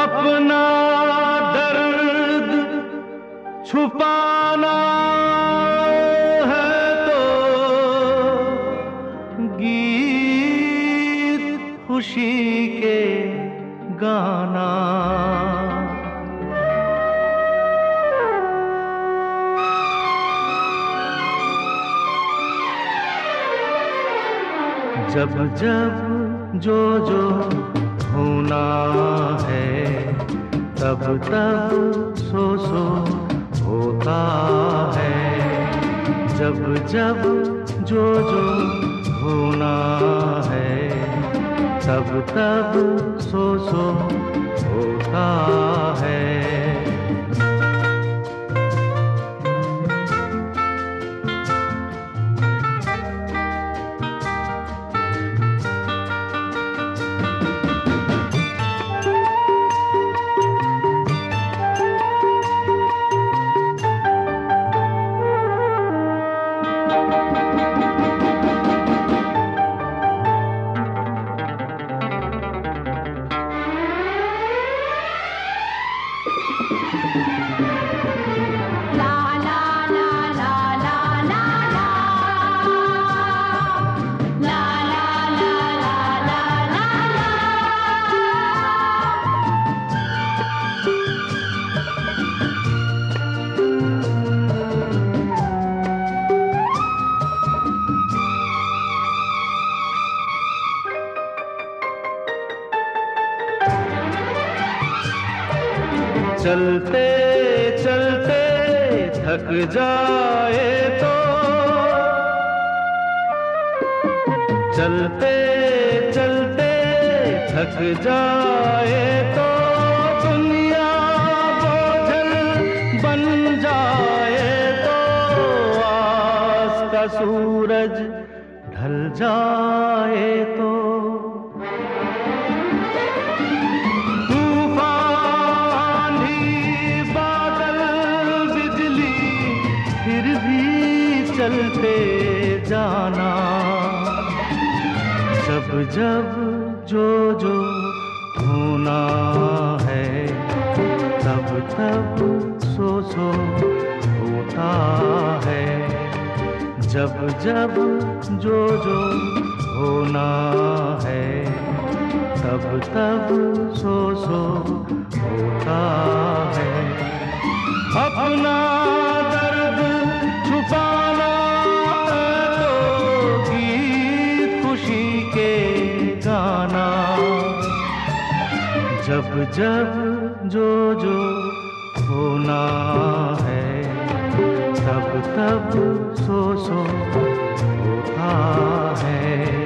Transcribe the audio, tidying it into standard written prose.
अपना दर्द छुपाना है तो गीत खुशी के गाना। जब जब जो होना है तब तब सो होता है। जब जब जो होना है तब तब सो होता है। चलते चलते थक जाए तो, चलते चलते थक जाए तो दुनिया बोझल बन जाए तो आस का सूरज ढल जाए तो चलते जाना। जब जब जो होना है तब तब सो होता है। जब जब जो होना है तब तब सो होता है। अपना दर्द छुपाना गाना। जब जब जो होना है तब तब सो होता है।